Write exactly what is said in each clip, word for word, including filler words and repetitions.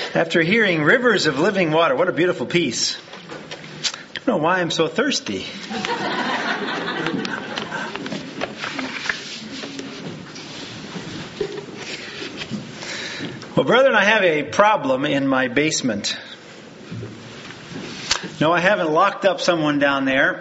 After hearing Rivers of Living Water, what a beautiful piece. I don't know why I'm so thirsty. Well, brethren, I have a problem in my basement. No, I haven't locked up someone down there.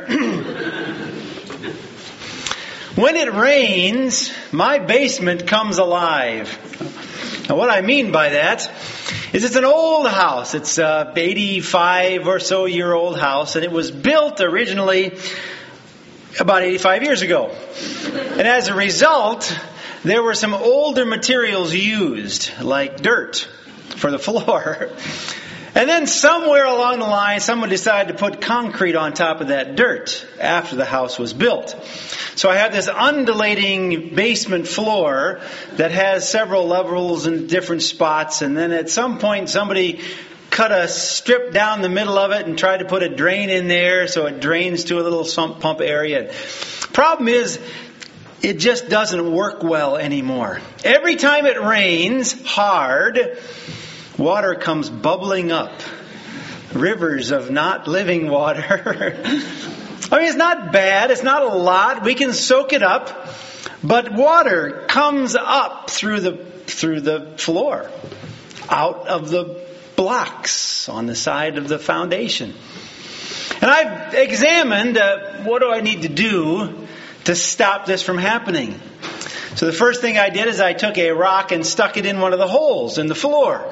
When it rains, my basement comes alive. Now, what I mean by that is it's an old house. It's a eighty-five or so year old house, and it was built originally about eighty-five years ago. And as a result, there were some older materials used, like dirt, for the floor. And then somewhere along the line, someone decided to put concrete on top of that dirt after the house was built. So I have this undulating basement floor that has several levels in different spots. And then at some point, somebody cut a strip down the middle of it and tried to put a drain in there so it drains to a little sump pump area. Problem is, it just doesn't work well anymore. Every time it rains hard, water comes bubbling up. Rivers of not living water. I mean, it's not bad. It's not a lot. We can soak it up. But water comes up through the through the floor, out of the blocks on the side of the foundation. And I've examined uh, what do I need to do to stop this from happening. So the first thing I did is I took a rock and stuck it in one of the holes in the floor.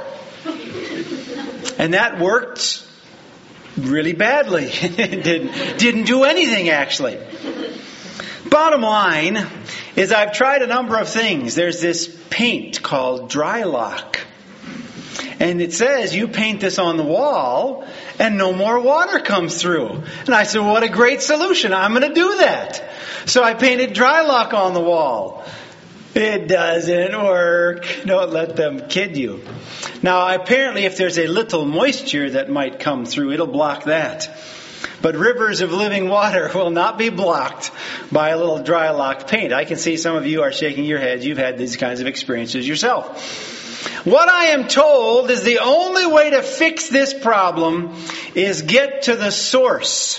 And that worked really badly. It didn't, didn't do anything, actually. Bottom line is I've tried a number of things. There's this paint called Drylok. And it says you paint this on the wall and no more water comes through. And I said, well, what a great solution. I'm going to do that. So I painted Drylok on the wall. It doesn't work. Don't let them kid you. Now, apparently, if there's a little moisture that might come through, it'll block that. But rivers of living water will not be blocked by a little Drylok paint. I can see some of you are shaking your heads. You've had these kinds of experiences yourself. What I am told is the only way to fix this problem is get to the source.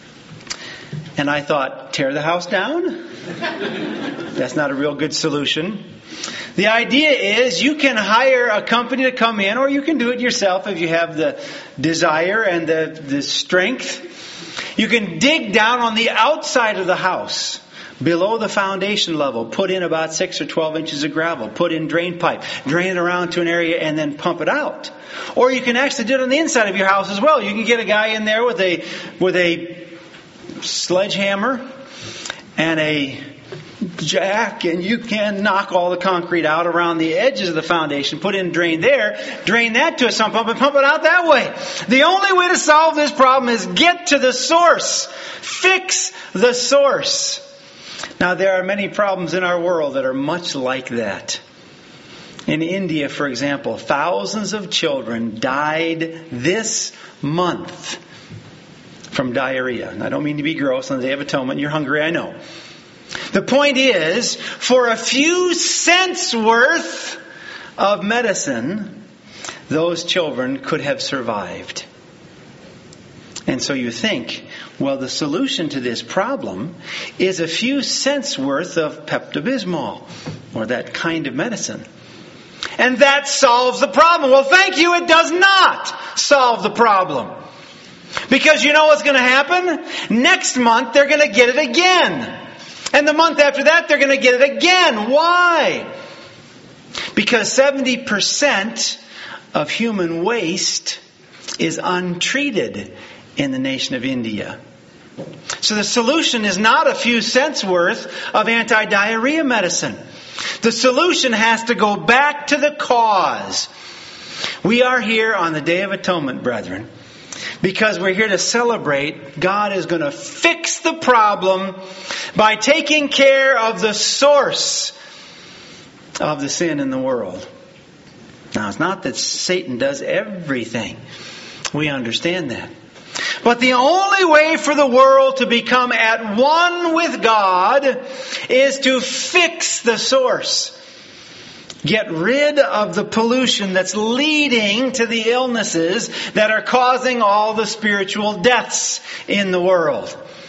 And I thought, tear the house down? That's not a real good solution. The idea is you can hire a company to come in, or you can do it yourself if you have the desire and the, the strength. You can dig down on the outside of the house, below the foundation level, put in about six or twelve inches of gravel, put in drain pipe, drain it around to an area, and then pump it out. Or you can actually do it on the inside of your house as well. You can get a guy in there with a with a sledgehammer and a jack, and you can knock all the concrete out around the edges of the foundation, put in drain there, drain that to a sump pump, and pump it out that way. The only way to solve this problem is get to the source. Fix the source. Now, there are many problems in our world that are much like that. In India, for example, thousands of children died this month from diarrhea. And I don't mean to be gross on the Day of Atonement. You're hungry, I know. The point is, for a few cents worth of medicine, those children could have survived. And so you think, well, the solution to this problem is a few cents worth of Pepto-Bismol, or that kind of medicine. And that solves the problem. Well, thank you, it does not solve the problem. Because you know what's going to happen? Next month, they're going to get it again. And the month after that, they're going to get it again. Why? Because seventy percent of human waste is untreated in the nation of India. So the solution is not a few cents worth of anti-diarrhea medicine. The solution has to go back to the cause. We are here on the Day of Atonement, brethren, because we're here to celebrate God is going to fix the problem by taking care of the source of the sin in the world. Now, it's not that Satan does everything. We understand that. But the only way for the world to become at one with God is to fix the source. Get rid of the pollution that's leading to the illnesses that are causing all the spiritual deaths in the world.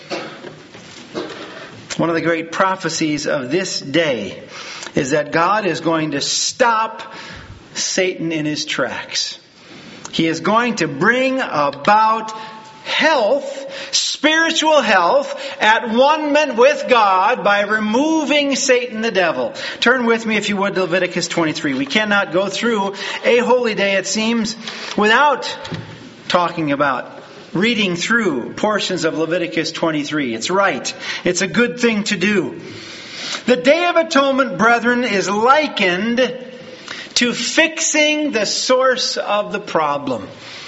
One of the great prophecies of this day is that God is going to stop Satan in his tracks. He is going to bring about health, spiritual health, at one with God by removing Satan the devil. Turn with me, if you would, to Leviticus twenty-three. We cannot go through a holy day, it seems, without talking about, reading through portions of Leviticus twenty-three. It's right. It's a good thing to do. The Day of Atonement, brethren, is likened to fixing the source of the problem.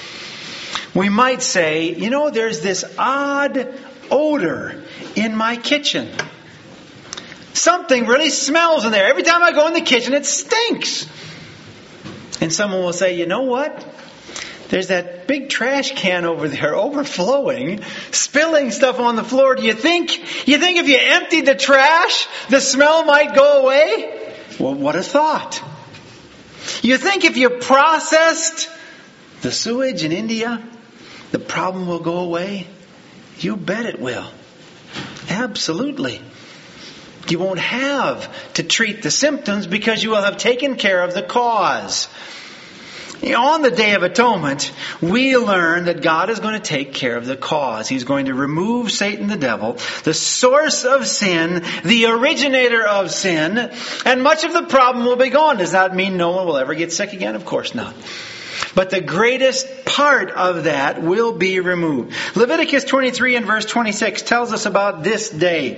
We might say, you know, there's this odd odor in my kitchen. Something really smells in there. Every time I go in the kitchen, it stinks. And someone will say, you know what? There's that big trash can over there overflowing, spilling stuff on the floor. Do you think, you think if you emptied the trash, the smell might go away? Well, what a thought. You think if you processed the sewage in India, the problem will go away? You bet it will. Absolutely. You won't have to treat the symptoms because you will have taken care of the cause. You know, on the Day of Atonement, we learn that God is going to take care of the cause. He's going to remove Satan the devil, the source of sin, the originator of sin, and much of the problem will be gone. Does that mean no one will ever get sick again? Of course not. But the greatest part of that will be removed. Leviticus twenty-three and verse twenty-six tells us about this day.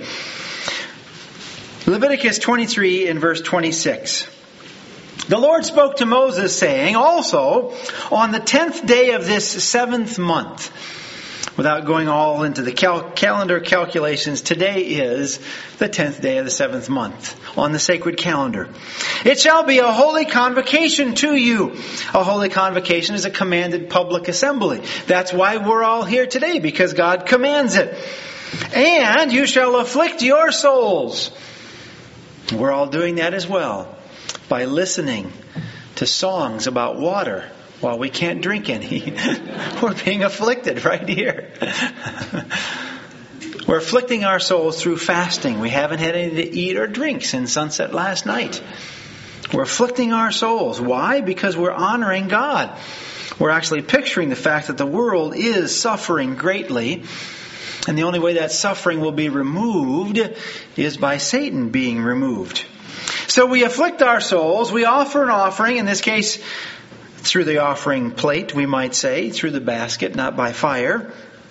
Leviticus twenty-three and verse twenty-six. The Lord spoke to Moses, saying, also, on the tenth day of this seventh month, without going all into the cal- calendar calculations, today is the tenth day of the seventh month on the sacred calendar. It shall be a holy convocation to you. A holy convocation is a commanded public assembly. That's why we're all here today, because God commands it. And you shall afflict your souls. We're all doing that as well, by listening to songs about water while we can't drink any. We're being afflicted right here. We're afflicting our souls through fasting. We haven't had anything to eat or drink since sunset last night. We're afflicting our souls. Why? Because we're honoring God. We're actually picturing the fact that the world is suffering greatly. And the only way that suffering will be removed is by Satan being removed. So we afflict our souls. We offer an offering, in this case, through the offering plate, we might say, through the basket, not by fire.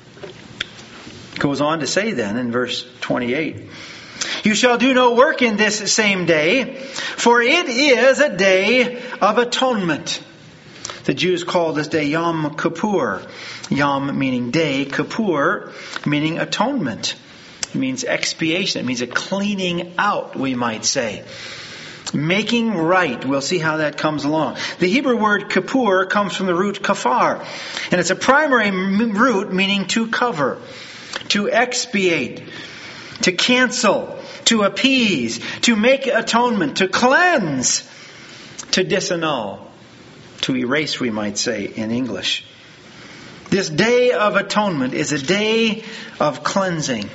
It goes on to say then in verse twenty-eight, you shall do no work in this same day, for it is a day of atonement. The Jews call this day Yom Kippur. Yom meaning day, Kippur meaning atonement. It means expiation. It means a cleaning out, we might say. Making right. We'll see how that comes along. The Hebrew word Kippur comes from the root kafar. And it's a primary root meaning to cover, to expiate, to cancel, to appease, to make atonement, to cleanse, to disannul, to erase, we might say in English. This day of atonement is a day of cleansing.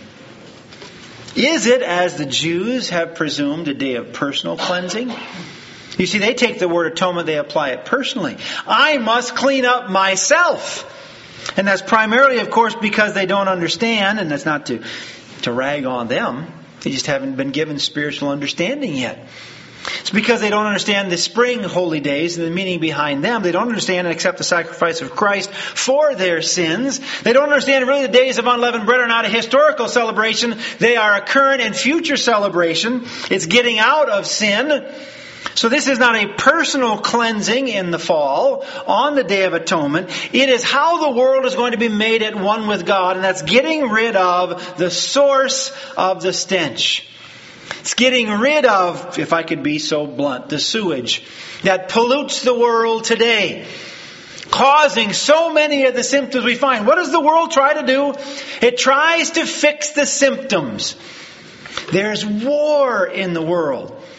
Is it, as the Jews have presumed, a day of personal cleansing? You see, they take the word atonement, they apply it personally. I must clean up myself. And that's primarily, of course, because they don't understand, and that's not to, to rag on them. They just haven't been given spiritual understanding yet. It's because they don't understand the spring holy days and the meaning behind them. They don't understand and accept the sacrifice of Christ for their sins. They don't understand really the days of unleavened bread are not a historical celebration. They are a current and future celebration. It's getting out of sin. So this is not a personal cleansing in the fall on the Day of Atonement. It is how the world is going to be made at one with God, and that's getting rid of the source of the stench. It's getting rid of, if I could be so blunt, the sewage that pollutes the world today, causing so many of the symptoms we find. What does the world try to do? It tries to fix the symptoms. There's war in the world.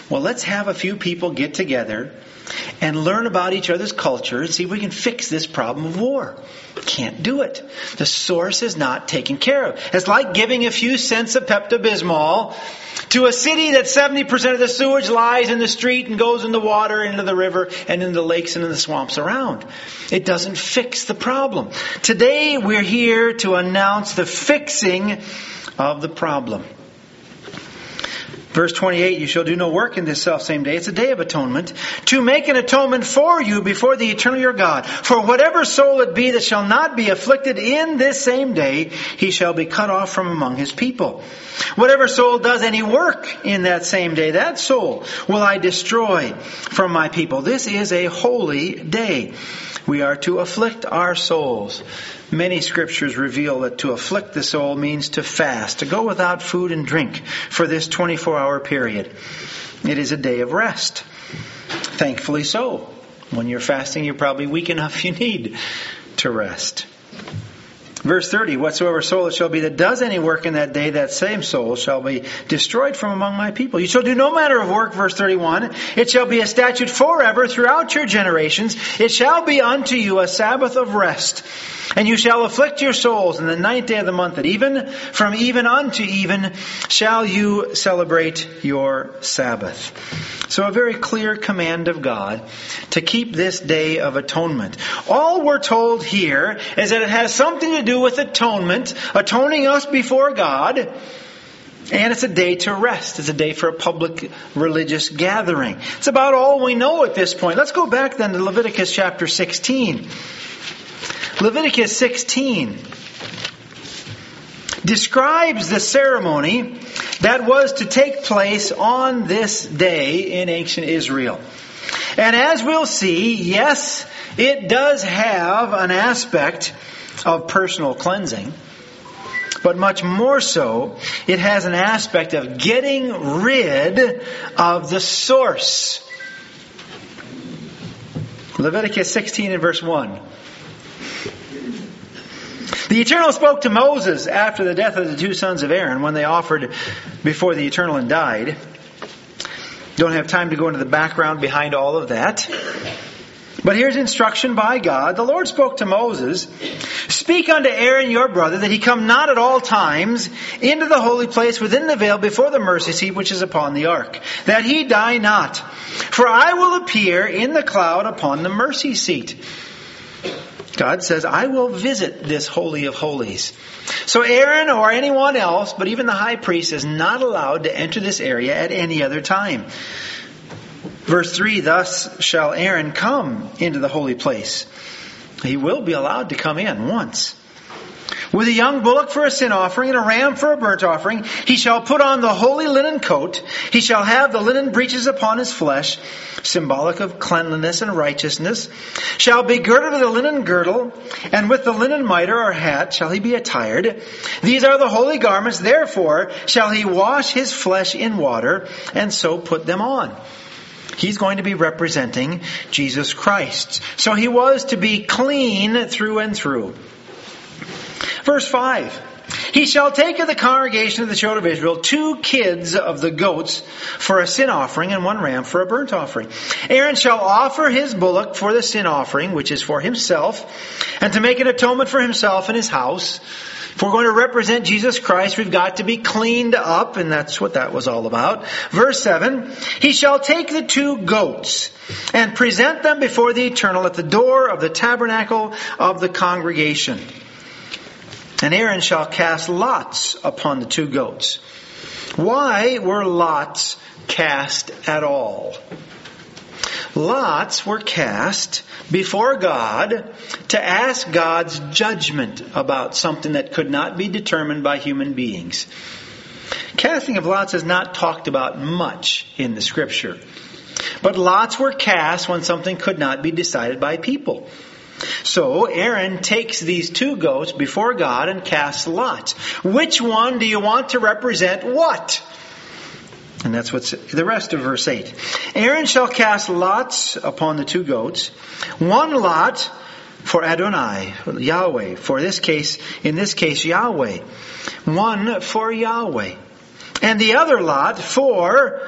Well, let's have a few people get together and learn about each other's culture and see if we can fix this problem of war. Can't do it. The source is not taken care of. It's like giving a few cents of Pepto-Bismol to a city that seventy percent of the sewage lies in the street and goes in the water, into the river, and into the lakes and in the swamps around. It doesn't fix the problem. Today we're here to announce the fixing of the problem. Verse twenty-eight, you shall do no work in this selfsame day. It's a day of atonement. To make an atonement for you before the eternal your God. For whatever soul it be that shall not be afflicted in this same day, he shall be cut off from among his people. Whatever soul does any work in that same day, that soul will I destroy from my people. This is a holy day. We are to afflict our souls. Many scriptures reveal that to afflict the soul means to fast, to go without food and drink for this twenty-four hour period. It is a day of rest. Thankfully so. When you're fasting, you're probably weak enough you need to rest. Verse thirty, whatsoever soul it shall be that does any work in that day, that same soul shall be destroyed from among my people. You shall do no manner of work, verse thirty-one. It shall be a statute forever throughout your generations. It shall be unto you a Sabbath of rest. And you shall afflict your souls in the ninth day of the month, at even, from even unto even, shall you celebrate your Sabbath. So a very clear command of God to keep this day of atonement. All we're told here is that it has something to do with atonement, atoning us before God, and it's a day to rest. It's a day for a public religious gathering. It's about all we know at this point. Let's go back then to Leviticus chapter sixteen. Leviticus sixteen describes the ceremony that was to take place on this day in ancient Israel. And as we'll see, yes, it does have an aspect of personal cleansing, but much more so, it has an aspect of getting rid of the source. Leviticus sixteen and verse one. The Eternal spoke to Moses after the death of the two sons of Aaron when they offered before the Eternal and died. Don't have time to go into the background behind all of that. But here's instruction by God. The Lord spoke to Moses, speak unto Aaron your brother that he come not at all times into the holy place within the veil before the mercy seat which is upon the ark, that he die not. For I will appear in the cloud upon the mercy seat. God says, I will visit this Holy of Holies. So Aaron or anyone else, but even the high priest, is not allowed to enter this area at any other time. Verse three, thus shall Aaron come into the holy place. He will be allowed to come in once. With a young bullock for a sin offering and a ram for a burnt offering, he shall put on the holy linen coat. He shall have the linen breeches upon his flesh, symbolic of cleanliness and righteousness, shall be girded with a linen girdle, and with the linen mitre or hat shall he be attired. These are the holy garments, therefore shall he wash his flesh in water, and so put them on. He's going to be representing Jesus Christ. So he was to be clean through and through. Verse five. He shall take of the congregation of the children of Israel two kids of the goats for a sin offering and one ram for a burnt offering. Aaron shall offer his bullock for the sin offering, which is for himself, and to make an atonement for himself and his house. If we're going to represent Jesus Christ, we've got to be cleaned up, and that's what that was all about. Verse seven, he shall take the two goats and present them before the Eternal at the door of the tabernacle of the congregation. And Aaron shall cast lots upon the two goats. Why were lots cast at all? Lots were cast before God to ask God's judgment about something that could not be determined by human beings. Casting of lots is not talked about much in the Scripture. But lots were cast when something could not be decided by people. So Aaron takes these two goats before God and casts lots. Which one do you want to represent what? And that's what's the rest of verse eight. Aaron shall cast lots upon the two goats. One lot for Adonai, Yahweh. For this case, in this case, Yahweh. One for Yahweh. And the other lot for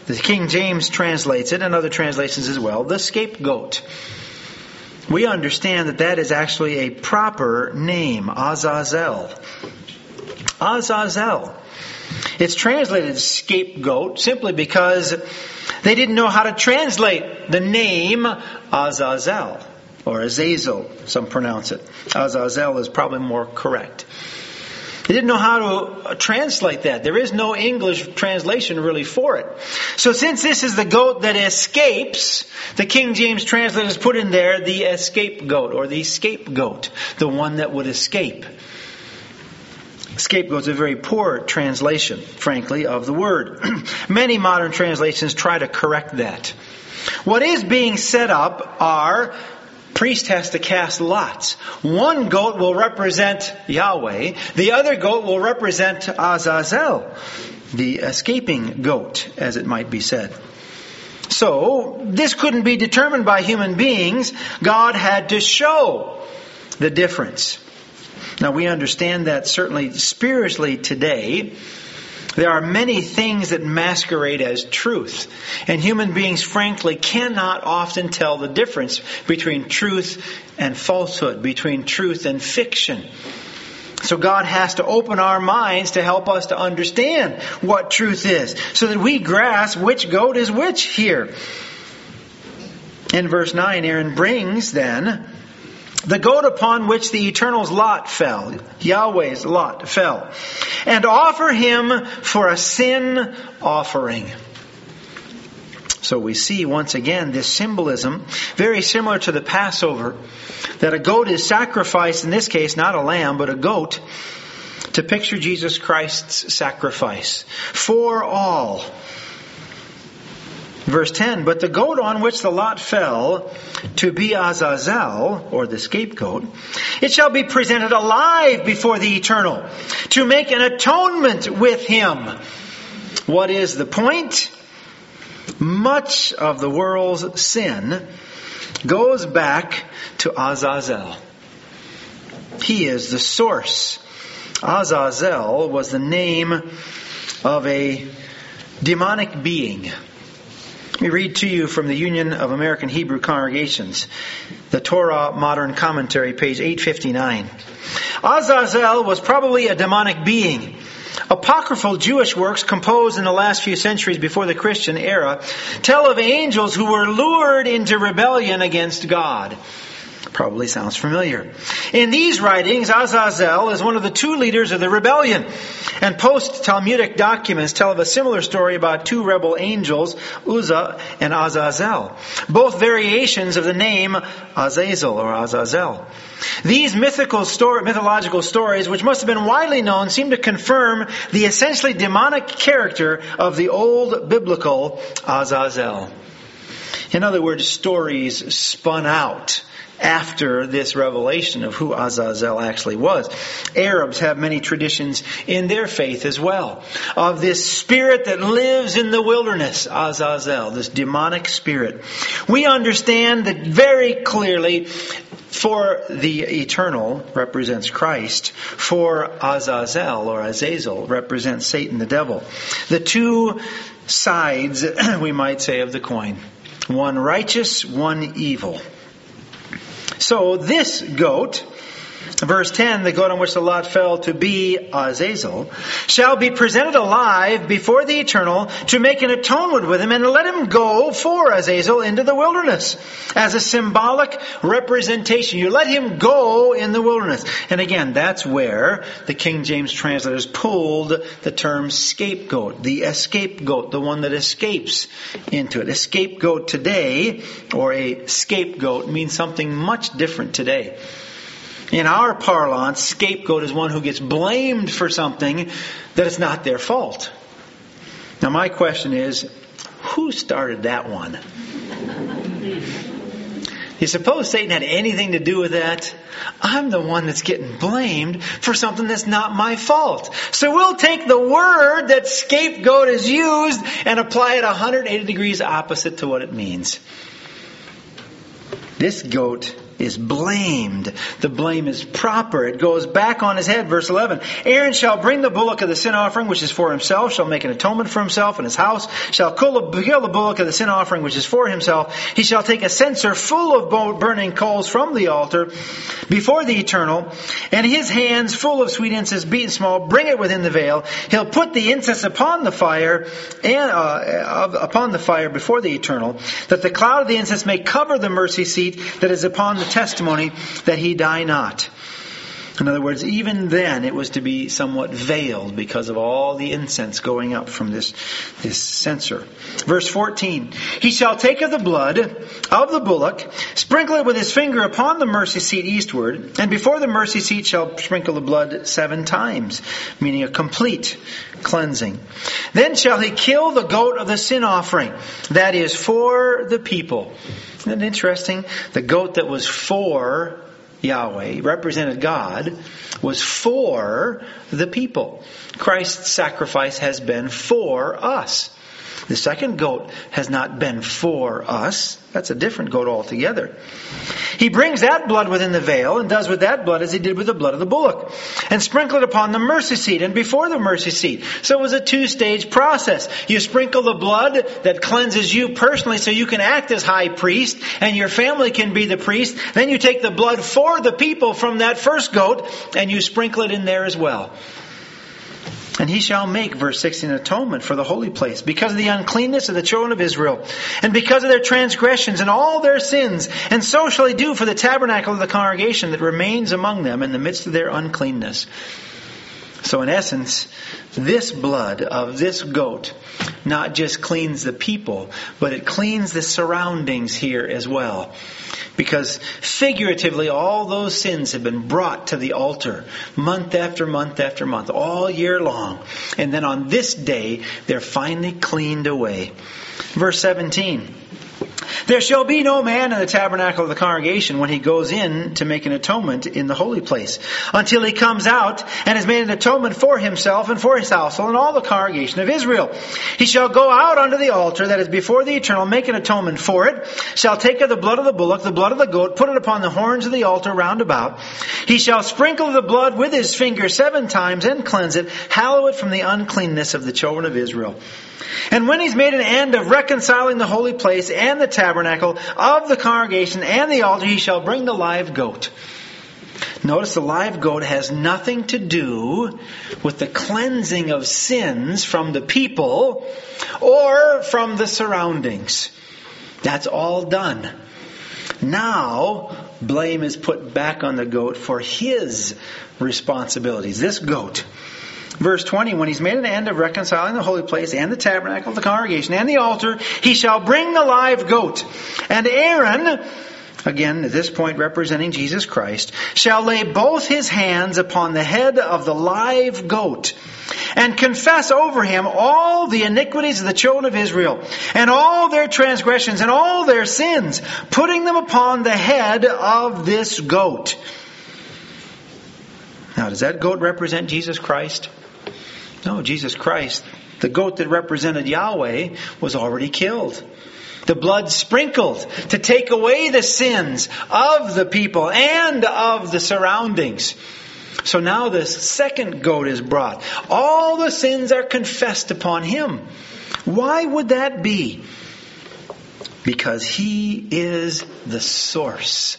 The King James translates it, and other translations as well, the scapegoat. We understand that that is actually a proper name, Azazel. Azazel. It's translated scapegoat simply because they didn't know how to translate the name Azazel, or Azazel, some pronounce it. Azazel is probably more correct. They didn't know how to translate that. There is no English translation really for it. So since this is the goat that escapes, the King James translators put in there the escape goat, or the scapegoat, the one that would escape. Scapegoat is a very poor translation, frankly, of the word. Many modern translations try to correct that. What is being set up are, priest has to cast lots. One goat will represent Yahweh. The other goat will represent Azazel, the escaping goat, as it might be said. So, this couldn't be determined by human beings. God had to show the difference. Now, we understand that certainly spiritually today, there are many things that masquerade as truth. And human beings, frankly, cannot often tell the difference between truth and falsehood, between truth and fiction. So God has to open our minds to help us to understand what truth is, so that we grasp which goat is which here. In verse nine, Aaron brings then the goat upon which the Eternal's lot fell, Yahweh's lot fell, and offer him for a sin offering. So we see once again this symbolism, very similar to the Passover, that a goat is sacrificed, in this case not a lamb, but a goat, to picture Jesus Christ's sacrifice for all. Verse ten, but the goat on which the lot fell to be Azazel, or the scapegoat, it shall be presented alive before the Eternal to make an atonement with him. What is the point? Much of the world's sin goes back to Azazel. He is the source. Azazel was the name of a demonic being. Let me read to you from the Union of American Hebrew Congregations, the Torah Modern Commentary, page eight fifty-nine. Azazel was probably a demonic being. Apocryphal Jewish works composed in the last few centuries before the Christian era tell of angels who were lured into rebellion against God. Probably sounds familiar. In these writings, Azazel is one of the two leaders of the rebellion. And post-Talmudic documents tell of a similar story about two rebel angels, Uzzah and Azazel. Both variations of the name Azazel or Azazel. These mythical story, mythological stories, which must have been widely known, seem to confirm the essentially demonic character of the old biblical Azazel. In other words, stories spun out after this revelation of who Azazel actually was. Arabs have many traditions in their faith as well of this spirit that lives in the wilderness, Azazel, this demonic spirit. We understand that very clearly, for the Eternal represents Christ, for Azazel or Azazel represents Satan, the devil. The two sides, we might say, of the coin. One righteous, one evil. So this goat, verse ten, the goat on which the lot fell to be Azazel, shall be presented alive before the Eternal to make an atonement with him and let him go for Azazel into the wilderness as a symbolic representation. You let him go in the wilderness. And again, that's where the King James translators pulled the term scapegoat, the escapegoat, the one that escapes into it. A scapegoat today, or a scapegoat, means something much different today. In our parlance, scapegoat is one who gets blamed for something that is not their fault. Now my question is, who started that one? You suppose Satan had anything to do with that? I'm the one that's getting blamed for something that's not my fault. So we'll take the word that scapegoat is used and apply it one hundred eighty degrees opposite to what it means. This goat is blamed. The blame is proper. It goes back on his head. Verse eleven. Aaron shall bring the bullock of the sin offering, which is for himself, shall make an atonement for himself and his house, shall kill the, kill the bullock of the sin offering, which is for himself. He shall take a censer full of burning coals from the altar before the Eternal, and his hands full of sweet incense beaten small, bring it within the veil. He'll put the incense upon the fire, and uh, upon the fire before the Eternal, that the cloud of the incense may cover the mercy seat that is upon the testimony, that he die not. In other words, even then it was to be somewhat veiled because of all the incense going up from this, this censer. Verse fourteen. He shall take of the blood of the bullock, sprinkle it with his finger upon the mercy seat eastward, and before the mercy seat shall sprinkle the blood seven times, meaning a complete cleansing. Then shall he kill the goat of the sin offering, that is for the people. Isn't that interesting? The goat that was for Yahweh, represented God, was for the people. Christ's sacrifice has been for us. The second goat has not been for us. That's a different goat altogether. He brings that blood within the veil and does with that blood as he did with the blood of the bullock, and sprinkle it upon the mercy seat and before the mercy seat. So it was a two-stage process. You sprinkle the blood that cleanses you personally so you can act as high priest and your family can be the priest. Then you take the blood for the people from that first goat and you sprinkle it in there as well. And he shall make, verse sixteen, atonement for the holy place, because of the uncleanness of the children of Israel, and because of their transgressions and all their sins. And so shall he do for the tabernacle of the congregation that remains among them in the midst of their uncleanness. So in essence, this blood of this goat not just cleans the people, but it cleans the surroundings here as well. Because figuratively, all those sins have been brought to the altar month after month after month, all year long. And then on this day, they're finally cleaned away. Verse seventeen. There shall be no man in the tabernacle of the congregation when he goes in to make an atonement in the holy place, until he comes out and has made an atonement for himself and for his household and all the congregation of Israel. He shall go out unto the altar that is before the Eternal, make an atonement for it, shall take of the blood of the bullock, the blood of the goat, put it upon the horns of the altar round about. He shall sprinkle the blood with his finger seven times and cleanse it, hallow it from the uncleanness of the children of Israel. And when he's made an end of reconciling the holy place and the tabernacle of the congregation and the altar, he shall bring the live goat. Notice the live goat has nothing to do with the cleansing of sins from the people or from the surroundings. That's all done. Now, blame is put back on the goat for his responsibilities. This goat. Verse twenty, when he's made an end of reconciling the holy place and the tabernacle of the congregation and the altar, he shall bring the live goat. And Aaron, again at this point representing Jesus Christ, shall lay both his hands upon the head of the live goat and confess over him all the iniquities of the children of Israel and all their transgressions and all their sins, putting them upon the head of this goat. Now, does that goat represent Jesus Christ? No, Jesus Christ, the goat that represented Yahweh, was already killed. The blood sprinkled to take away the sins of the people and of the surroundings. So now the second goat is brought. All the sins are confessed upon him. Why would that be? Because he is the source.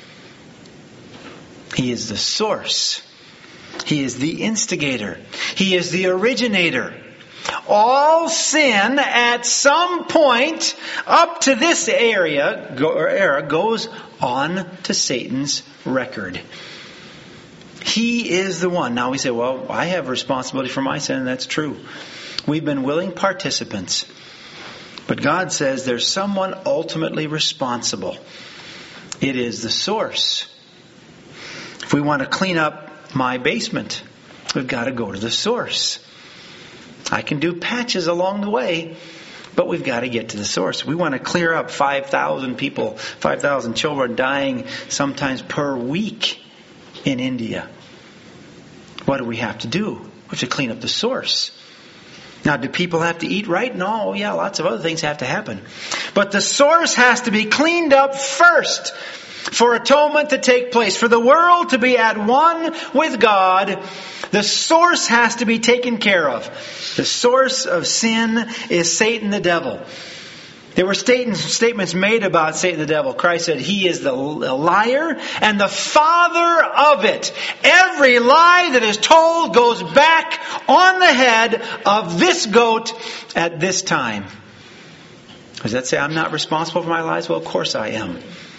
He is the source. He is the instigator. He is the originator. All sin at some point up to this area or era goes on to Satan's record. He is the one. Now we say, well, I have responsibility for my sin, and that's true. We've been willing participants. But God says there's someone ultimately responsible. It is the source. If we want to clean up my basement, we've got to go to the source. I can do patches along the way, but we've got to get to the source. We want to clear up five thousand people, five thousand children dying sometimes per week in India. What do we have to do? We have to clean up the source. Now, do people have to eat right? No, yeah, lots of other things have to happen. But the source has to be cleaned up first. for atonement to take place, for the world to be at one with God, the source has to be taken care of. The source of sin is Satan the devil. There were statements made about Satan the devil. Christ said he is the liar and the father of it. Every lie that is told goes back on the head of this goat at this time. Does that say I'm not responsible for my lies? Well, of course I am.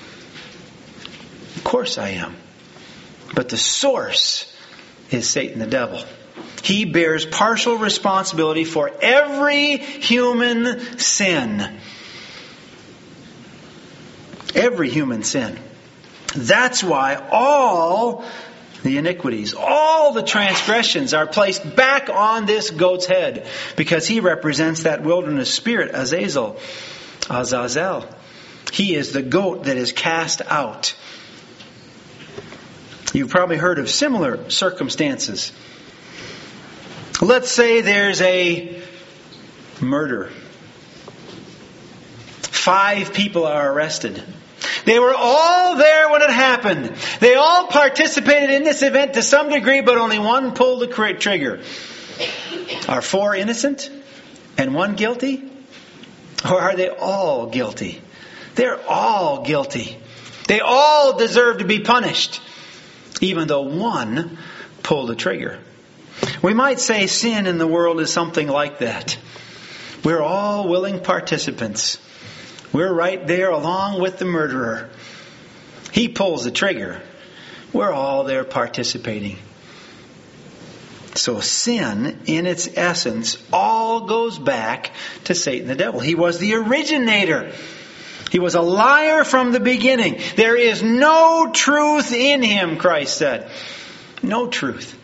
Of course I am. But the source is Satan the devil. He bears partial responsibility for every human sin. Every human sin. That's why all the iniquities, all the transgressions are placed back on this goat's head, because he represents that wilderness spirit, Azazel, Azazel. He is the goat that is cast out. You've probably heard of similar circumstances. Let's say there's a murder. Five people are arrested. They were all there when it happened. They all participated in this event to some degree, but only one pulled the trigger. Are four innocent and one guilty? Or are they all guilty? They're all guilty. They all deserve to be punished, even though one pulled the trigger. We might say sin in the world is something like that. We're all willing participants. We're right there along with the murderer. He pulls the trigger. We're all there participating. So sin, in its essence, all goes back to Satan the devil. He was the originator. He was a liar from the beginning. There is no truth in him, Christ said. No truth.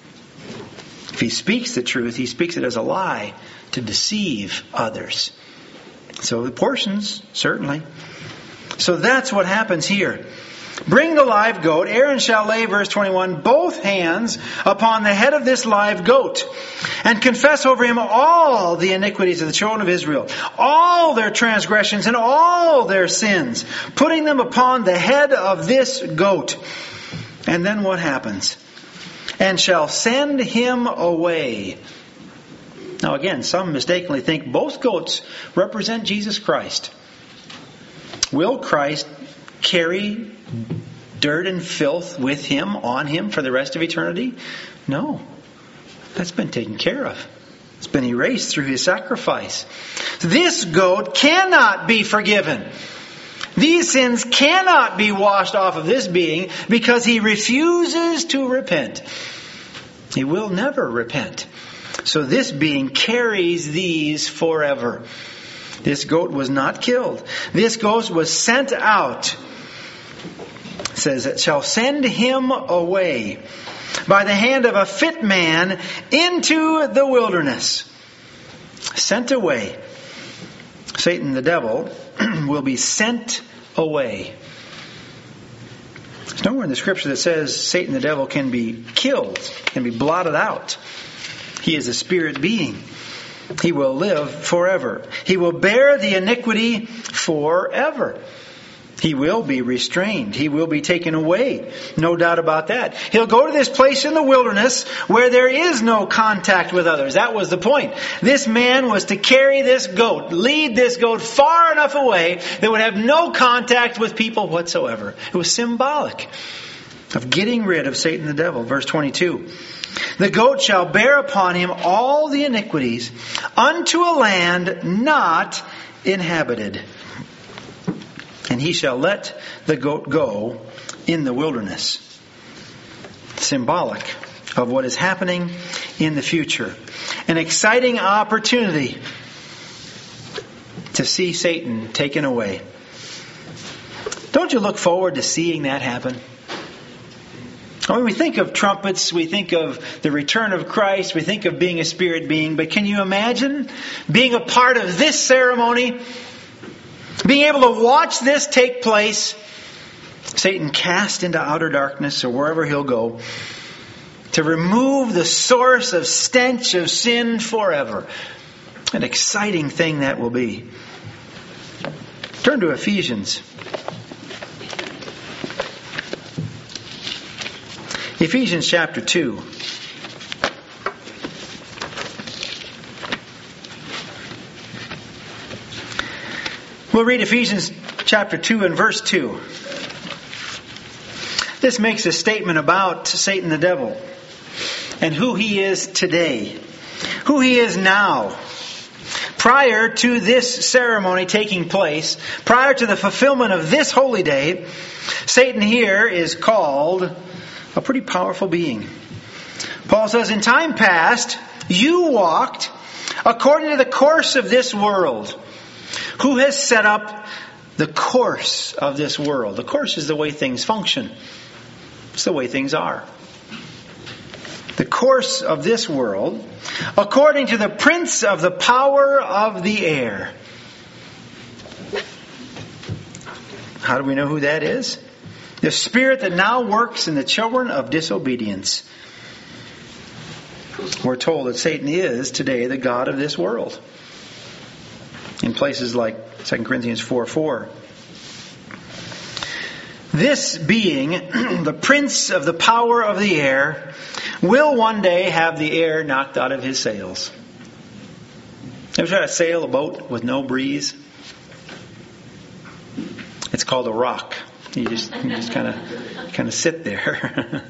If he speaks the truth, he speaks it as a lie to deceive others. So the portions, certainly. So that's what happens here. Bring the live goat. Aaron shall lay, verse twenty-one, both hands upon the head of this live goat, and confess over him all the iniquities of the children of Israel, all their transgressions and all their sins, putting them upon the head of this goat. And then what happens? And shall send him away. Now again, some mistakenly think both goats represent Jesus Christ. Will Christ carry dirt and filth with him, on him, for the rest of eternity? No. That's been taken care of. It's been erased through his sacrifice. This goat cannot be forgiven. These sins cannot be washed off of this being because he refuses to repent. He will never repent. So this being carries these forever. This goat was not killed. This goat was sent out. It says, it shall send him away by the hand of a fit man into the wilderness. Sent away. Satan the devil will be sent away. There's nowhere in the scripture that says Satan the devil can be killed, can be blotted out. He is a spirit being. He will live forever. He will bear the iniquity forever. He will be restrained. He will be taken away. No doubt about that. He'll go to this place in the wilderness where there is no contact with others. That was the point. This man was to carry this goat, lead this goat far enough away that would have no contact with people whatsoever. It was symbolic of getting rid of Satan the devil. Verse twenty-two. The goat shall bear upon him all the iniquities unto a land not inhabited. And he shall let the goat go in the wilderness. Symbolic of what is happening in the future. An exciting opportunity to see Satan taken away. Don't you look forward to seeing that happen? When we think of trumpets, we think of the return of Christ, we think of being a spirit being, but can you imagine being a part of this ceremony? Being able to watch this take place, Satan cast into outer darkness or wherever he'll go, to remove the source of stench of sin forever. An exciting thing that will be. Turn to Ephesians. Ephesians chapter two. We'll read Ephesians chapter two and verse two. This makes a statement about Satan the devil and who he is today, who he is now. Prior to this ceremony taking place, prior to the fulfillment of this holy day, Satan here is called a pretty powerful being. Paul says, in time past, you walked according to the course of this world. Who has set up the course of this world? The course is the way things function. It's the way things are. The course of this world, according to the prince of the power of the air. How do we know who that is? The spirit that now works in the children of disobedience. We're told that Satan is today the god of this world. In places like Second Corinthians four four. This being, the prince of the power of the air, will one day have the air knocked out of his sails. Ever try to sail a boat with no breeze? It's called a rock. You just you just kind of kind of sit there.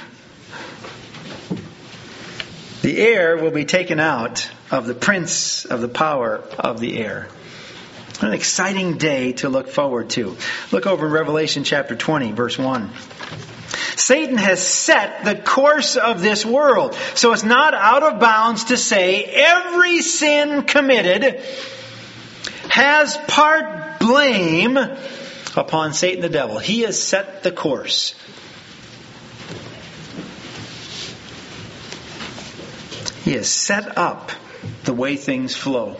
The air will be taken out of the prince of the power of the air. An exciting day to look forward to. Look over in Revelation chapter twenty, verse one. Satan has set the course of this world. So it's not out of bounds to say every sin committed has part blame upon Satan the devil. He has set the course. He has set up the way things flow.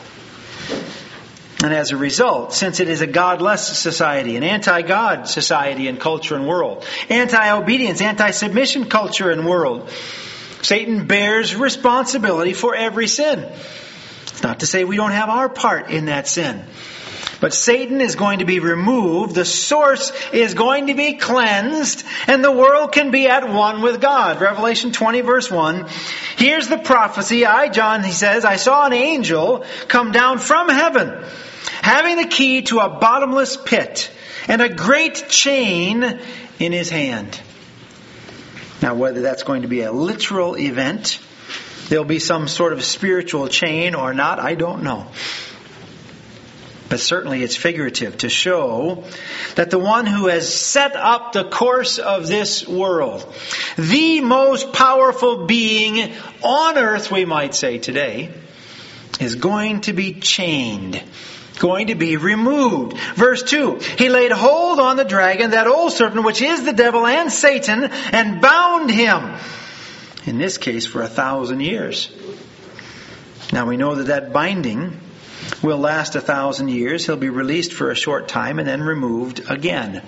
And as a result, since it is a godless society, an anti-God society and culture and world, anti-obedience, anti-submission culture and world, Satan bears responsibility for every sin. It's not to say we don't have our part in that sin. But Satan is going to be removed, the source is going to be cleansed, and the world can be at one with God. Revelation twenty verse one. Here's the prophecy. I, John, he says, I saw an angel come down from heaven, having the key to a bottomless pit and a great chain in his hand. Now, whether that's going to be a literal event, there'll be some sort of spiritual chain or not, I don't know. But certainly it's figurative to show that the one who has set up the course of this world, the most powerful being on earth, we might say today, is going to be chained, going to be removed. Verse two, he laid hold on the dragon, that old serpent, which is the devil and Satan, and bound him. In this case, for a thousand years. Now we know that that binding will last a thousand years. He'll be released for a short time and then removed again.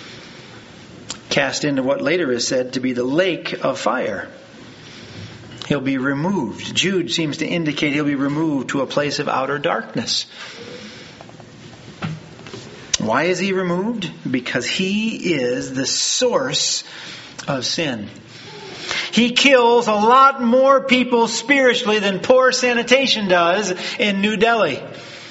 Cast into what later is said to be the lake of fire. He'll be removed. Jude seems to indicate he'll be removed to a place of outer darkness. Why is he removed? Because he is the source of sin. He kills a lot more people spiritually than poor sanitation does in New Delhi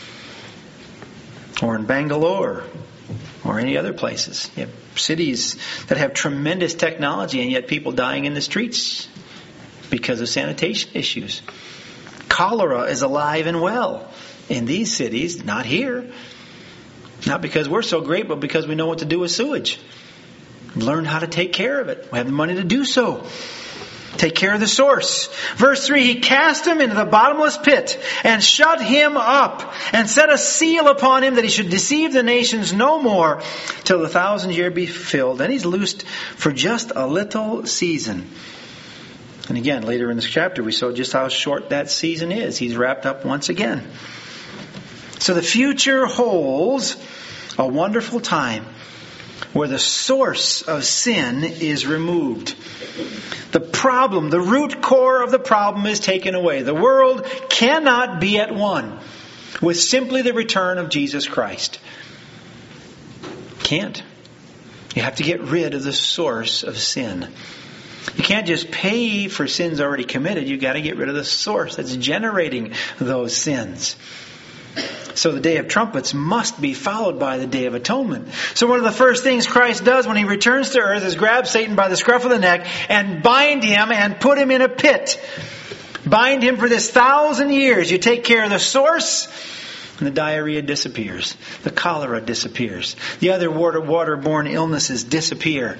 or in Bangalore or any other places. You have cities that have tremendous technology and yet people dying in the streets because of sanitation issues. Cholera is alive and well in these cities, not here. Not because we're so great, but because we know what to do with sewage. We've learned how to take care of it. We have the money to do so. Take care of the source. Verse three, he cast him into the bottomless pit and shut him up and set a seal upon him that he should deceive the nations no more till the thousand year be filled. Then he's loosed for just a little season. And again, later in this chapter, we saw just how short that season is. He's wrapped up once again. So the future holds a wonderful time where the source of sin is removed. The problem, the root core of the problem is taken away. The world cannot be at one with simply the return of Jesus Christ. Can't. You have to get rid of the source of sin. You can't just pay for sins already committed. You've got to get rid of the source that's generating those sins. So the Day of Trumpets must be followed by the Day of Atonement. So one of the first things Christ does when He returns to earth is grab Satan by the scruff of the neck and bind him and put him in a pit. Bind him for this thousand years. You take care of the source, and the diarrhea disappears. The cholera disappears. The other water, waterborne illnesses disappear.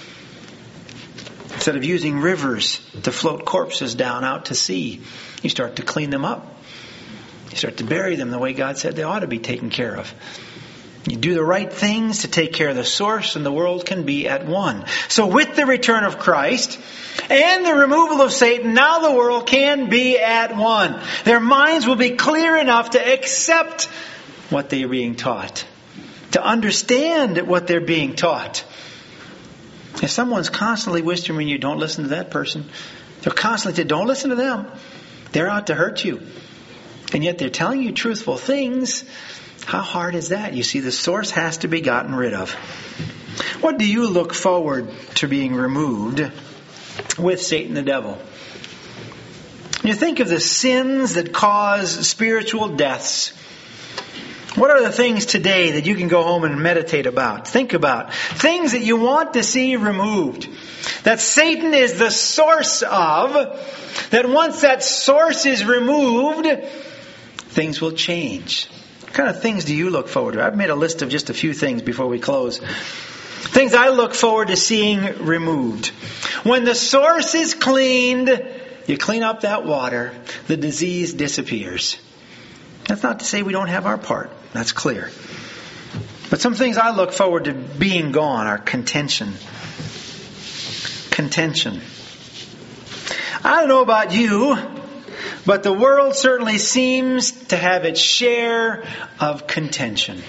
Instead of using rivers to float corpses down out to sea, you start to clean them up. You start to bury them the way God said they ought to be taken care of. You do the right things to take care of the source, and the world can be at one. So with the return of Christ and the removal of Satan, now the world can be at one. Their minds will be clear enough to accept what they are being taught, to understand what they're being taught. If someone's constantly whispering you, don't listen to that person, they're constantly saying, don't listen to them, they're out to hurt you. And yet they're telling you truthful things. How hard is that? You see, the source has to be gotten rid of. What do you look forward to being removed with Satan the devil? You think of the sins that cause spiritual deaths. What are the things today that you can go home and meditate about? Think about. Things that you want to see removed. That Satan is the source of. That once that source is removed, things will change. What kind of things do you look forward to? I've made a list of just a few things before we close. Things I look forward to seeing removed. When the source is cleaned, you clean up that water, the disease disappears. That's not to say we don't have our part. That's clear. But some things I look forward to being gone are contention. Contention. I don't know about you, but the world certainly seems to have its share of contention.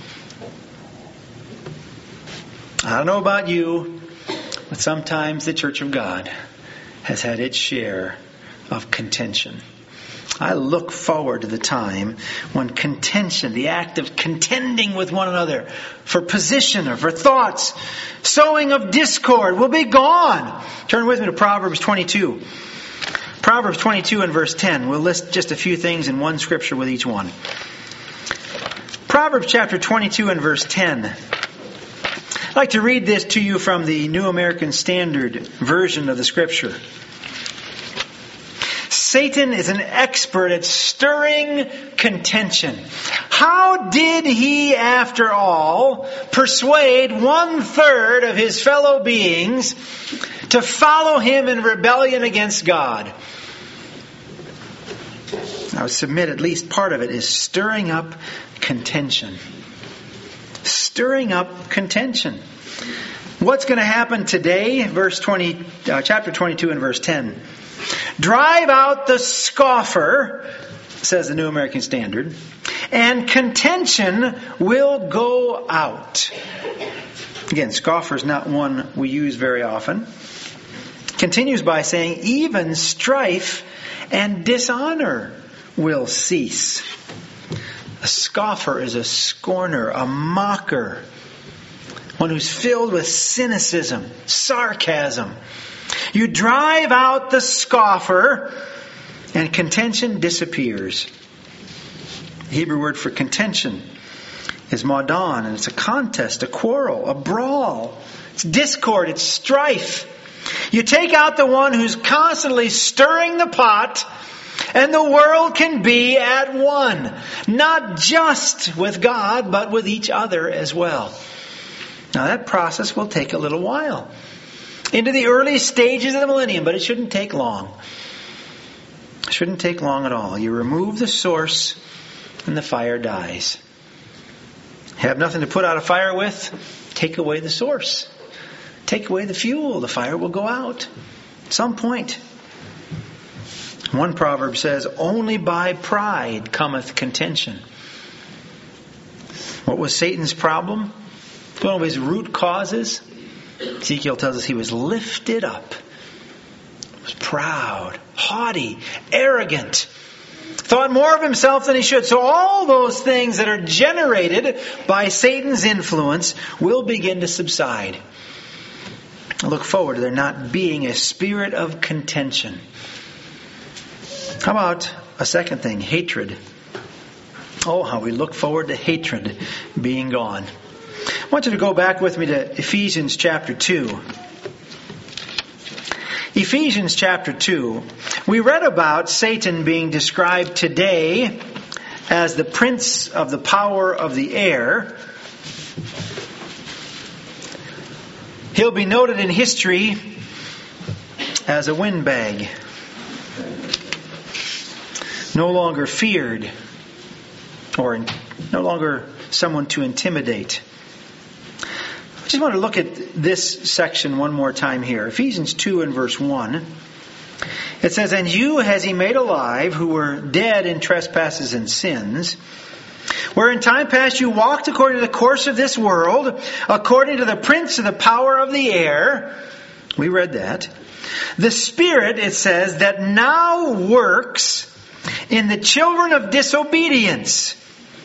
I don't know about you, but sometimes the Church of God has had its share of contention. I look forward to the time when contention, the act of contending with one another for position or for thoughts, sowing of discord, will be gone. Turn with me to Proverbs twenty-two. Proverbs twenty-two and verse ten. We'll list just a few things in one scripture with each one. Proverbs chapter twenty-two and verse ten. I'd like to read this to you from the New American Standard version of the scripture. Satan is an expert at stirring contention. How did he, after all, persuade one third of his fellow beings to follow him in rebellion against God? I would submit at least part of it is stirring up contention. Stirring up contention. What's going to happen today? Verse twenty, uh, chapter twenty-two and verse ten. Drive out the scoffer, says the New American Standard, and contention will go out. Again, scoffer is not one we use very often. Continues by saying, even strife and dishonor will cease. A scoffer is a scorner, a mocker, one who's filled with cynicism, sarcasm. You drive out the scoffer, and contention disappears. The Hebrew word for contention is madan, and it's a contest, a quarrel, a brawl. It's discord, it's strife. You take out the one who's constantly stirring the pot, and the world can be at one. Not just with God, but with each other as well. Now that process will take a little while. Into the early stages of the millennium, but it shouldn't take long. It shouldn't take long at all. You remove the source and the fire dies. Have nothing to put out a fire with? Take away the source. Take away the fuel. The fire will go out at some point. One proverb says, only by pride cometh contention. What was Satan's problem? One of his root causes? Ezekiel tells us he was lifted up. He was proud, haughty, arrogant. Thought more of himself than he should. So all those things that are generated by Satan's influence will begin to subside. look forward to there not being a spirit of contention. How about a second thing? Hatred. Oh, how we look forward to hatred being gone. I want you to go back with me to Ephesians chapter two. Ephesians chapter two. We read about Satan being described today as the prince of the power of the air. He'll be noted in history as a windbag. No longer feared, or no longer someone to intimidate. I just want to look at this section one more time here. Ephesians two and verse one. It says, "And you has he made alive, who were dead in trespasses and sins, where in time past you walked according to the course of this world, according to the prince of the power of the air." We read that. "The Spirit," it says, "that now works in the children of disobedience."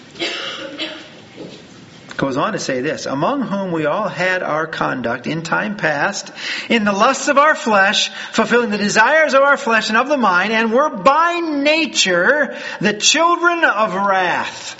Goes on to say this, "Among whom we all had our conduct in time past, in the lusts of our flesh, fulfilling the desires of our flesh and of the mind, and were by nature the children of wrath."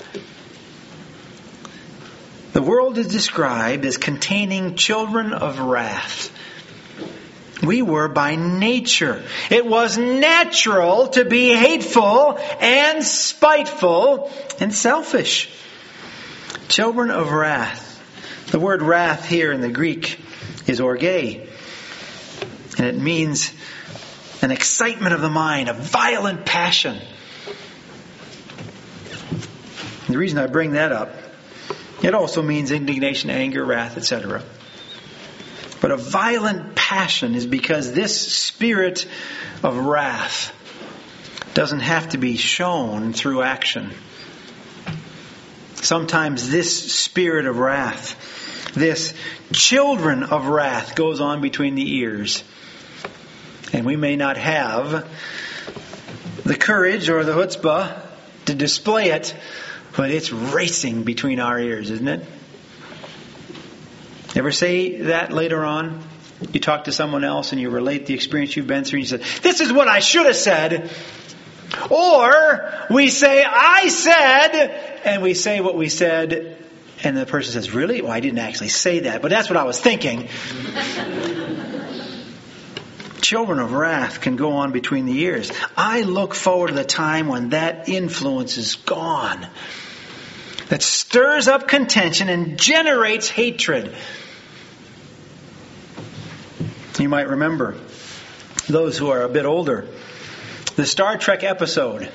The world is described as containing children of wrath. We were by nature. It was natural to be hateful and spiteful and selfish. Children of wrath. The word wrath here in the Greek is orge. And it means an excitement of the mind, a violent passion. And the reason I bring that up, it also means indignation, anger, wrath, et cetera. But a violent passion is because this spirit of wrath doesn't have to be shown through action. Sometimes this spirit of wrath, this children of wrath, goes on between the ears. And we may not have the courage or the chutzpah to display it, but it's racing between our ears, isn't it? Ever say that later on? You talk to someone else and you relate the experience you've been through and you say, "This is what I should have said." Or we say, "I said," and we say what we said, and the person says, "Really? Well, I didn't actually say that, but that's what I was thinking." Children of wrath can go on between the ears. I look forward to the time when that influence is gone. That stirs up contention and generates hatred. You might remember, those who are a bit older, the Star Trek episode.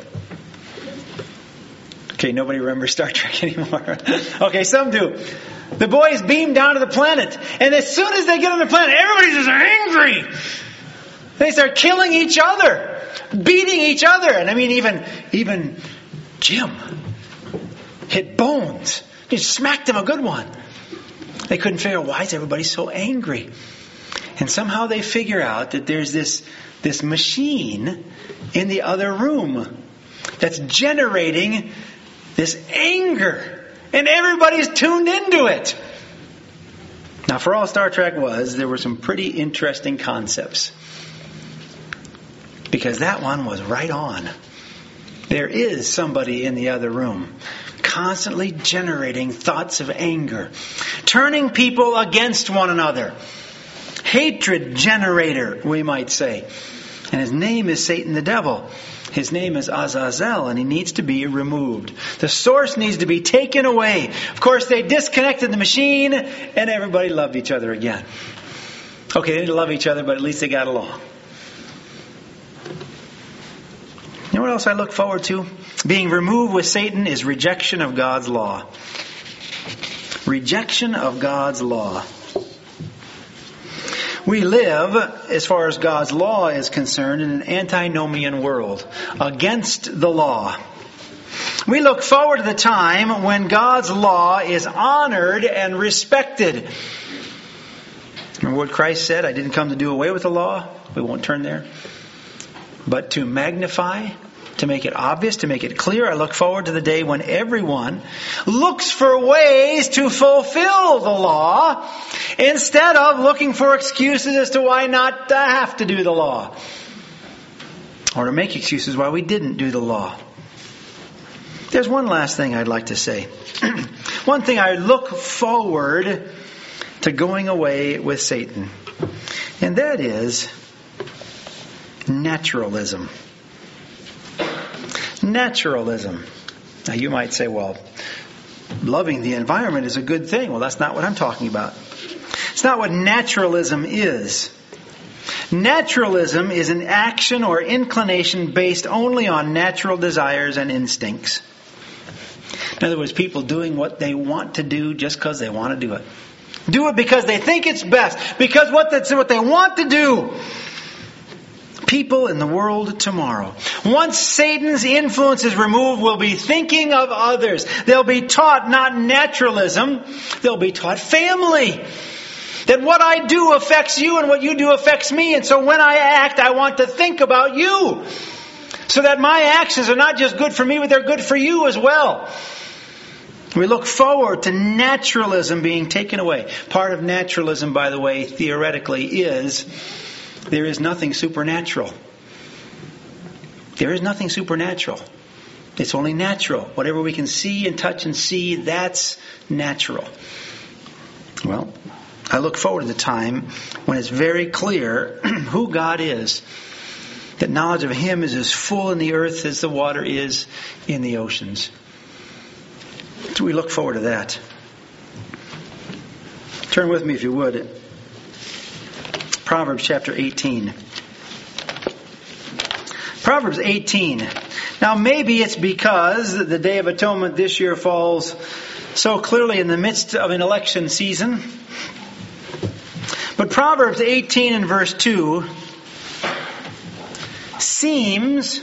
Okay, nobody remembers Star Trek anymore. Okay, some do. The boys beam down to the planet, and as soon as they get on the planet, everybody's just angry. They start killing each other, beating each other. And I mean, even, even Jim hit Bones. He smacked him a good one. They couldn't figure out, why is everybody so angry? And somehow they figure out that there's this, this machine in the other room that's generating this anger. And everybody's tuned into it. Now, for all Star Trek was, there were some pretty interesting concepts. Because that one was right on. There is somebody in the other room constantly generating thoughts of anger, turning people against one another. Hatred generator, we might say. And his name is Satan the devil. His name is Azazel, and he needs to be removed. The source needs to be taken away. Of course, they disconnected the machine, and everybody loved each other again. Okay, they didn't love each other, but at least they got along. You know what else I look forward to? Being removed with Satan is rejection of God's law. Rejection of God's law. We live, as far as God's law is concerned, in an antinomian world, against the law. We look forward to the time when God's law is honored and respected. Remember what Christ said? "I didn't come to do away with the law." We won't turn there. "But to magnify to make it obvious, to make it clear. I look forward to the day when everyone looks for ways to fulfill the law instead of looking for excuses as to why not to have to do the law, or to make excuses why we didn't do the law. There's one last thing I'd like to say. One thing I look forward to going away with Satan, and that is naturalism. Naturalism. Now you might say, well, loving the environment is a good thing. Well, that's not what I'm talking about. It's not what naturalism is. Naturalism is an action or inclination based only on natural desires and instincts. In other words, people doing what they want to do just because they want to do it. Do it because they think it's best. Because what that's what they want to do. People in the world tomorrow, once Satan's influence is removed, will be thinking of others. They'll be taught not naturalism, they'll be taught family. That what I do affects you and what you do affects me. And so when I act, I want to think about you. So that my actions are not just good for me, but they're good for you as well. We look forward to naturalism being taken away. Part of naturalism, by the way, theoretically is there is nothing supernatural. There is nothing supernatural. It's only natural. Whatever we can see and touch and see, that's natural. Well, I look forward to the time when it's very clear who God is. That knowledge of Him is as full in the earth as the water is in the oceans. So we look forward to that. Turn with me, if you would. Proverbs chapter eighteen. Proverbs eighteen. Now maybe it's because the Day of Atonement this year falls so clearly in the midst of an election season. But Proverbs eighteen and verse two seems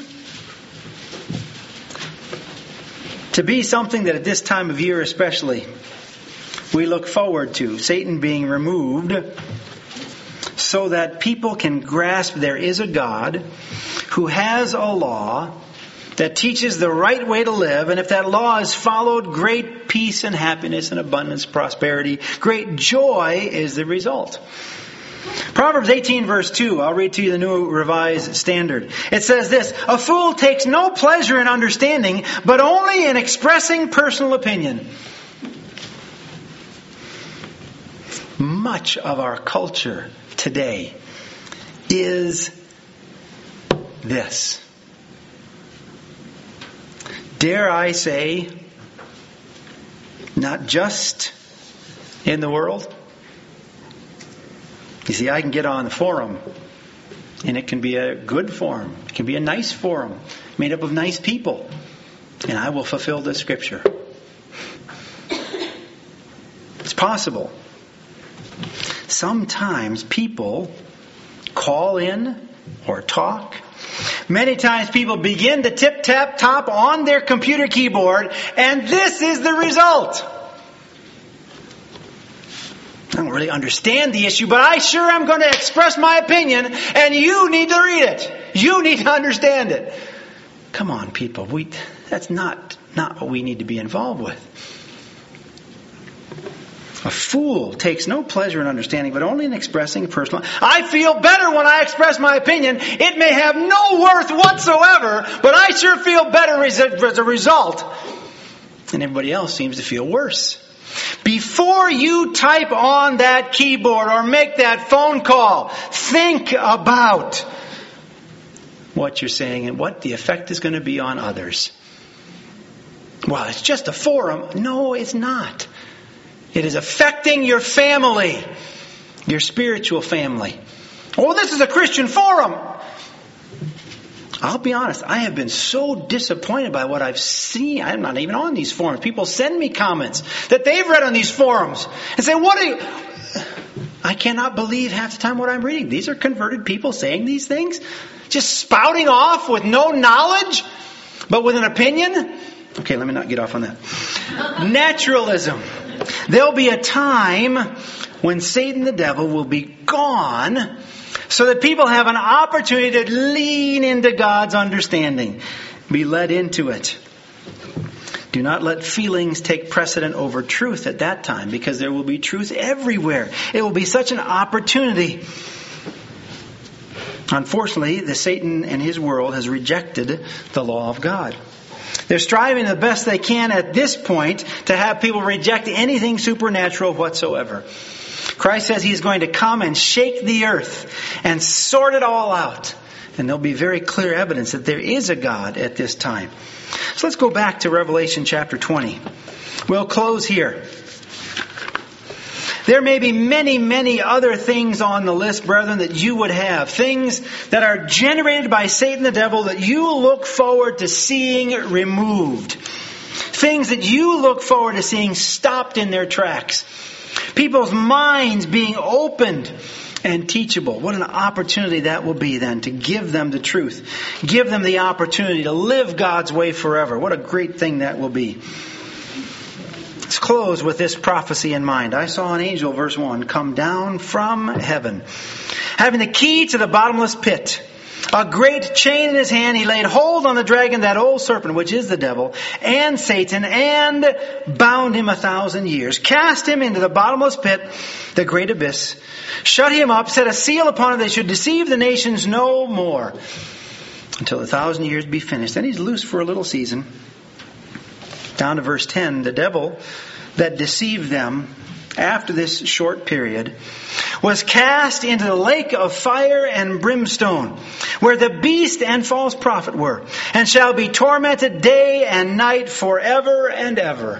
to be something that at this time of year especially we look forward to. Satan being removed so that people can grasp there is a God who has a law that teaches the right way to live. And if that law is followed, great peace and happiness and abundance, prosperity, great joy is the result. Proverbs eighteen verse two, I'll read to you the New Revised Standard. It says this, a fool takes no pleasure in understanding, but only in expressing personal opinion. Much of our culture today is this. Dare I say, not just in the world. You see, I can get on the forum, and it can be a good forum. It can be a nice forum, made up of nice people, and I will fulfill the Scripture. It's possible. Sometimes people call in or talk. Many times people begin to tip-tap-top on their computer keyboard, and this is the result. I don't really understand the issue, but I sure am going to express my opinion, and you need to read it. You need to understand it. Come on, people. We, that's not, not what we need to be involved with. A fool takes no pleasure in understanding, but only in expressing personal. I feel better when I express my opinion. It may have no worth whatsoever, but I sure feel better as a, as a result. And everybody else seems to feel worse. Before you type on that keyboard or make that phone call, think about what you're saying and what the effect is going to be on others. Well, it's just a forum. No, it's not. It is affecting your family, your spiritual family. Oh, this is a Christian forum. I'll be honest, I have been so disappointed by what I've seen. I'm not even on these forums. People send me comments that they've read on these forums and say, what are you... I cannot believe half the time what I'm reading. These are converted people saying these things? Just spouting off with no knowledge, but with an opinion? Okay, let me not get off on that. Naturalism. There'll be a time when Satan the devil will be gone so that people have an opportunity to lean into God's understanding. be led into it. Do not let feelings take precedent over truth at that time, because there will be truth everywhere. It will be such an opportunity. Unfortunately, the Satan and his world has rejected the law of God. They're striving the best they can at this point to have people reject anything supernatural whatsoever. Christ says He's going to come and shake the earth and sort it all out. And there'll be very clear evidence that there is a God at this time. So let's go back to Revelation chapter twenty. We'll close here. There may be many, many other things on the list, brethren, that you would have. Things that are generated by Satan the devil that you look forward to seeing removed. Things that you look forward to seeing stopped in their tracks. People's minds being opened and teachable. What an opportunity that will be then to give them the truth. Give them the opportunity to live God's way forever. What a great thing that will be. Let's close with this prophecy in mind. I saw an angel, verse one, come down from heaven, having the key to the bottomless pit. A great chain in his hand, he laid hold on the dragon, that old serpent, which is the devil, and Satan, and bound him a thousand years. Cast him into the bottomless pit, the great abyss. Shut him up, set a seal upon it, they should deceive the nations no more, until the thousand years be finished. Then he's loose for a little season. Down to verse ten, the devil that deceived them after this short period was cast into the lake of fire and brimstone, where the beast and false prophet were, and shall be tormented day and night forever and ever.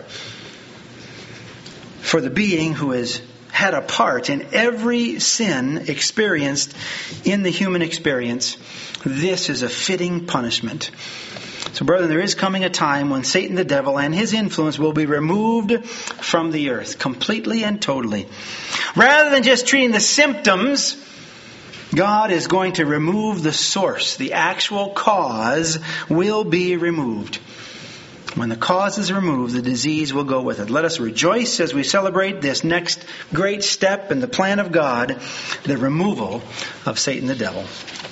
For the being who has had a part in every sin experienced in the human experience, this is a fitting punishment. So, brethren, there is coming a time when Satan the devil and his influence will be removed from the earth completely and totally. Rather than just treating the symptoms, God is going to remove the source. The actual cause will be removed. When the cause is removed, the disease will go with it. Let us rejoice as we celebrate this next great step in the plan of God, the removal of Satan the devil.